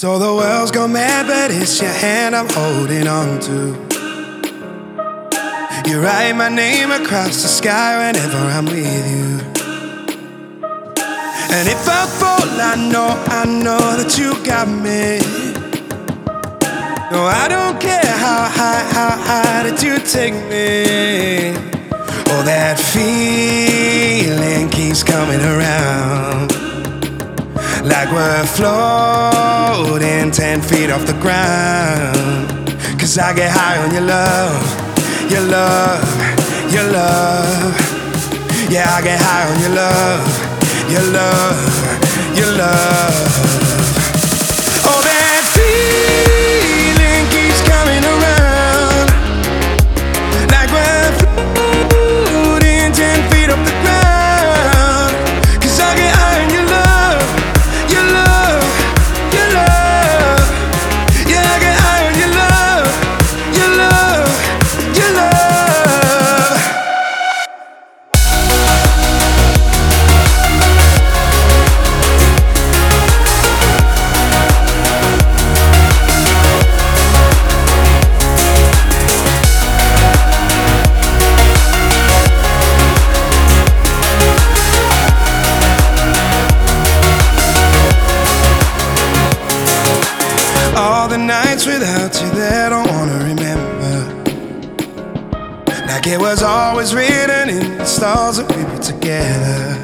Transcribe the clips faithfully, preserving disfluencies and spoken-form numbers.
So the world's gone mad, but it's your hand I'm holding on to. You write my name across the sky whenever I'm with you. And if I fall, I know, I know that you got me. No, I don't care how high, how high that you take me. Oh, that feeling keeps coming around, like we're floating ten feet off the ground. Cause I get high on your love, your love, your love. Yeah, I get high on your love, your love, your love. Oh, that feeling keeps coming around, like we're floating ten feet off the ground. Cause I get high on your love, your love, your love. Yeah, I get high on your love, your love, your love. All the nights without you that I don't wanna remember, like it was always written in the stars that we were together.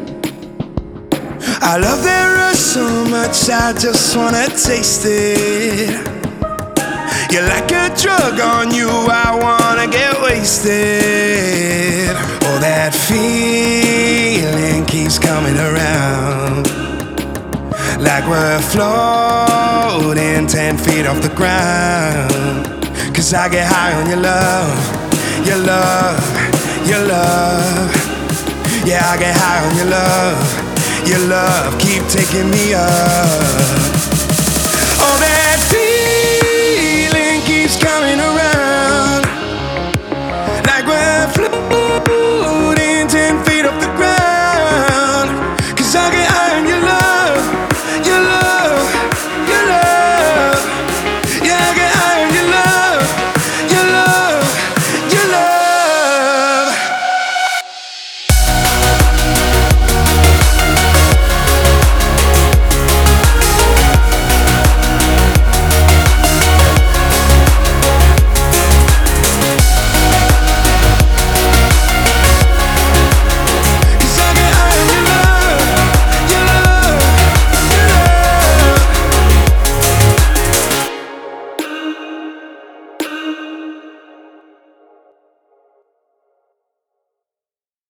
I love that rush so much, I just wanna taste it. You're like a drug on you, I wanna get wasted. Oh, that feeling keeps coming around, like we're floating ten feet off the ground. Cause I get high on your love, your love, your love. Yeah, I get high on your love, your love. Keep taking me up.